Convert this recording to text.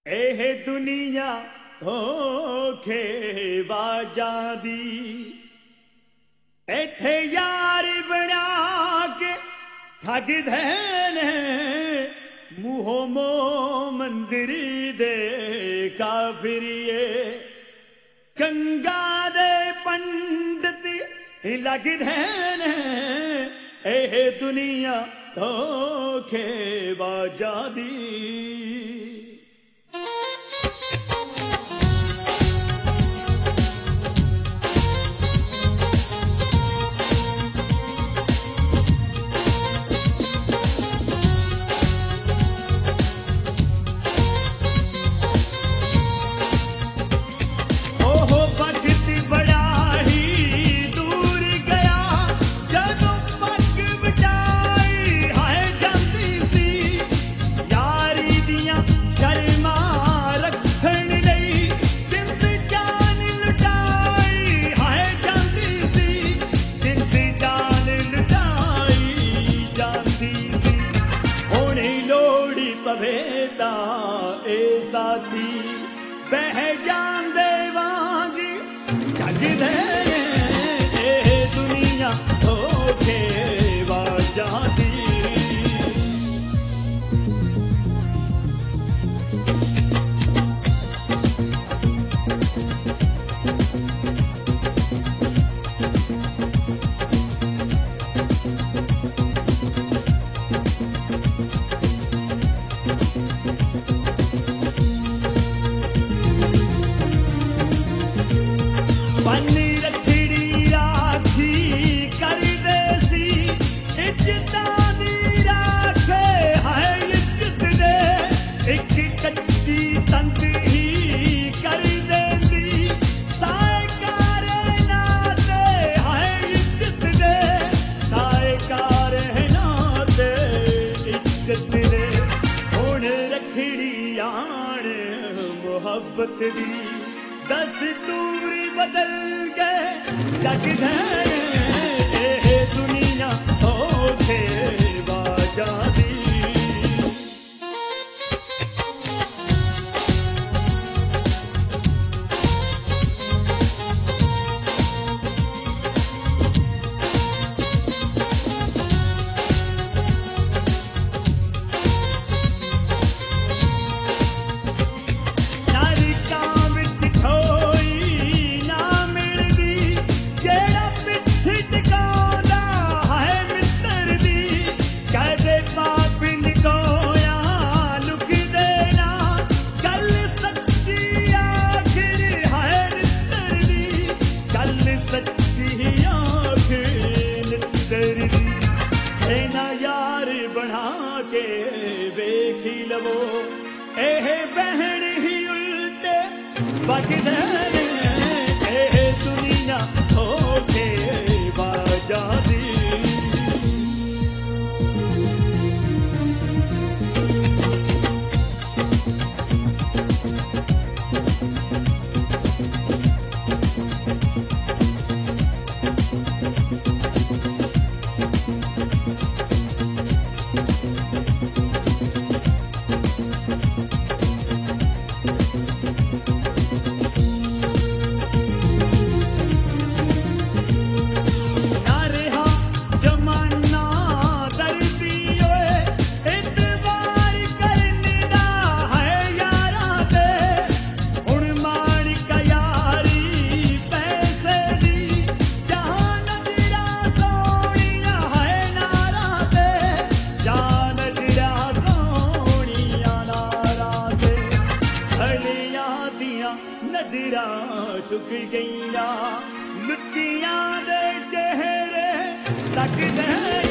एह दुनिया धोखेबाजां दी इत्थे यार बना के ठगदे ने मूहो मोह मंदिरी दे काफिरिए गंगा दे पंडित लगदे ने एह दुनिया धोखेबाजां दी। ए साथी बह जांदे वांग जगदे ए दुनिया धोखेबाजां दी। बन्नी रखड़ी राखी कर दे सी इज्जतां दी राखे है इज्जत दे एक कच्ची तंग ही कर देंदी साएकार नाते है इज्जत दे साएकार नाते इज्जत दे हुण रखड़ी आण मोहब्बत दी दस्तूर बदल गए जगदे ए दुनिया धोखेबाजां दी। यार बना के बेखी लवो एह बहन ही उल्टे बगदे एह दुनिया धोखेबाजां दी। नज़रां झुक गईयां लुच्चियां दे चेहरे तकदे